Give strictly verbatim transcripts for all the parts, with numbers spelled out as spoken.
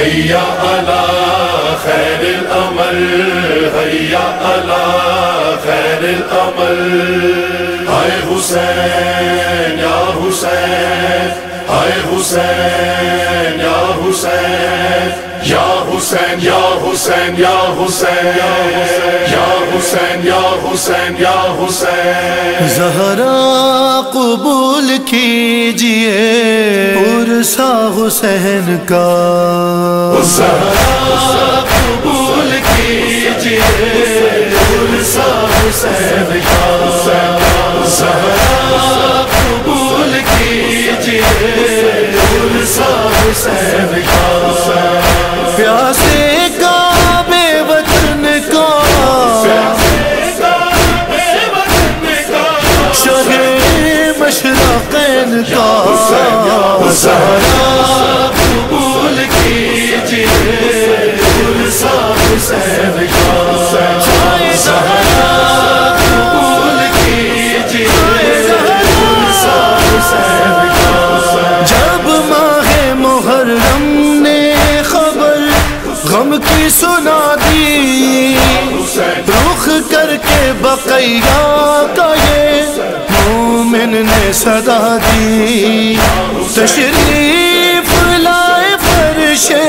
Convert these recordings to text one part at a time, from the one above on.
هيا على خير الأمل هيا على خير الأمل هاي حسين يا حسين هاي حسين يا حسين يا حسين يا حسين يا حسين يا حسين يا حسين يا حسين زہرا قبول کیجئے عرصہ حسین کا زہرا قبول کیجئے عرصہ حسین کا زہرا قبول کیجئے عرصہ حسین کا پیاسے کعبے وطن کا شاہ مشرقین کا زہرا قبول کیجئے عرصہ حسین کا زہرا قبول کیجئے عرصہ حسین کا جب ماہ محرم نے خبر غم کی سنا دی رخ کر کے بقیہ کا یہ مومن نے صدا دی تشریف لائے فرشے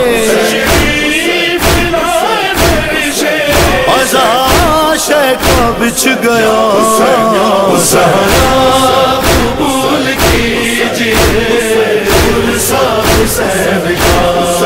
عزا کا بچھ گیا زہرا قبول کیجئے عرصہ حسین کا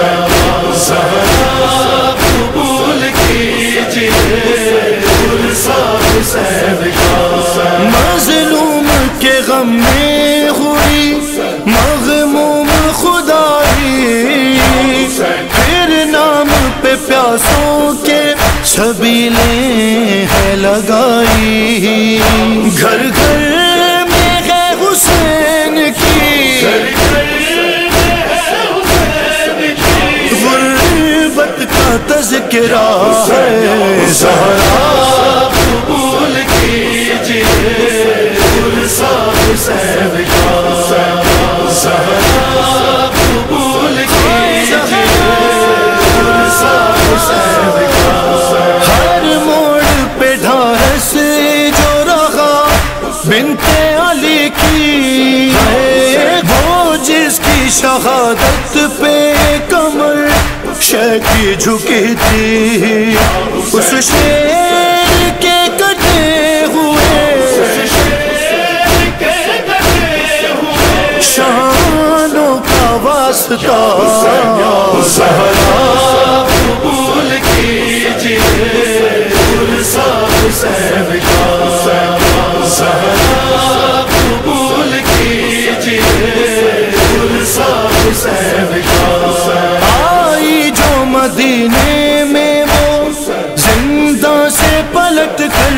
زہرا قبول کیجئے عرصہ حسین کا مظلوم کے غم میں ہوئی مغموم خدائی پھر نام پہ پیاسوں کے سبیلیں ہے لگائی گھر گھر میں ہے حسین کی غربت کا تذکرہ ہے زہرا قبول کیجئے عرصہ حسین کا زہرا قبول کیجئے عرصہ حسین کا ہر موڑ پہ ڈھارس جو رہا بنت علی کی وہ جس کی شہادت پہ کمر شیخی جھکی تھی اس شیر کے کٹے ہوئے شانوں کا واسطہ زہرا قبول کیجئے عرصہ حسین کا زہرا قبول کیجئے عرصہ حسین کا آئی جو مدینے میں وہ زندہ سے پلٹ کر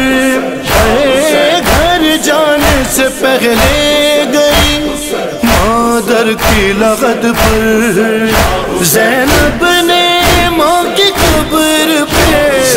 گھر جانے سے پہلے گئی مادر کی لغت پر زینب نے ماں کی قبر پہ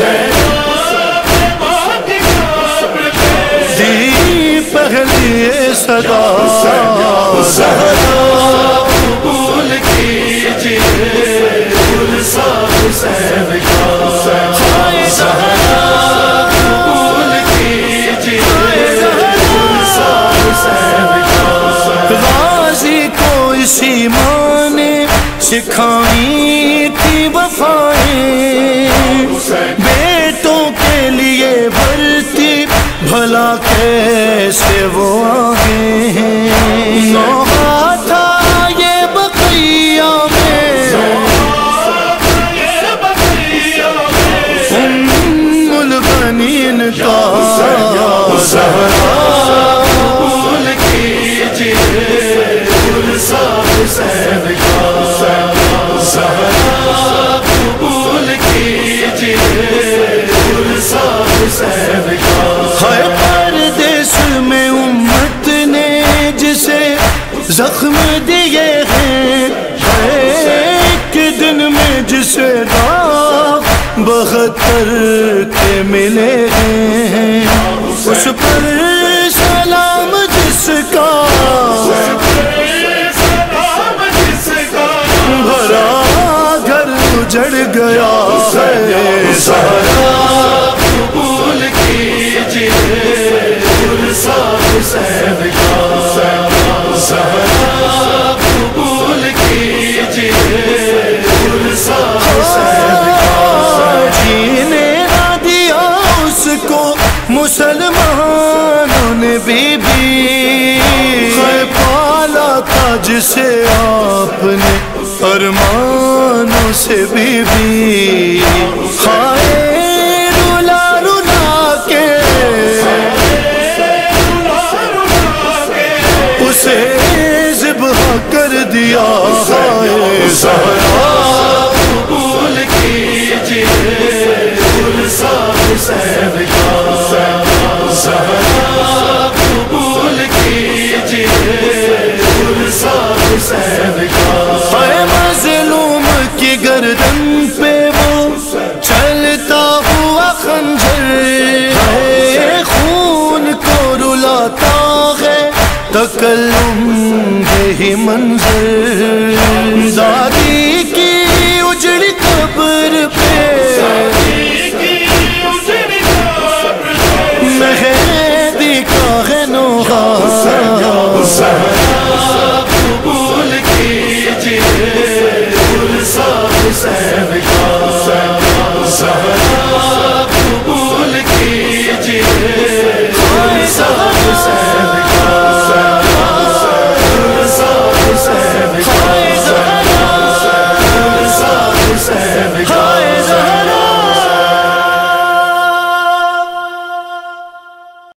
دی پہلی صدا زہرا قبول کیجئے عرصہ حسین کا زہرا قبول کیجئے عرصہ حسین کا غازی کو اسی ماں نے سکھائی تھی وفائیں بیٹوں کے لیے بھرتی بھلا کیسے وہ آگے ہیں نوحہ تھا یہ بقیہ میں ام البنین کا زہرا قبول کیجئے عرصہ حسین کا زہرا قبول کیجئے عرصہ حسین کا ہے پردیس میں امت نے جسے زخم دیے ہیں ایک دن میں جسے داغ بہتر کے ملے ہیں اس پر سلام جس کا بھرا اجڑ گیا ہے زہرا قبول کیجئے پرسا حسین کا زہرا قبول کیجئے پرسا حسین کا جینے نہ دیا اس کو مسلمانوں نے بی بی پالا تھا جسے آپ نے ارمانوں سے بی بی خائے رولا رولا کے اسے ذبح کر دیا ہے زہرا قبول کیجئے پرسا حسین کا زہرا قبول کیجئے پرسا حسین کا اے مظلوم کی گردن پہ وہ چلتا ہوا خنجر ہے خون کو رلاتا ہے تکلم یہی منظر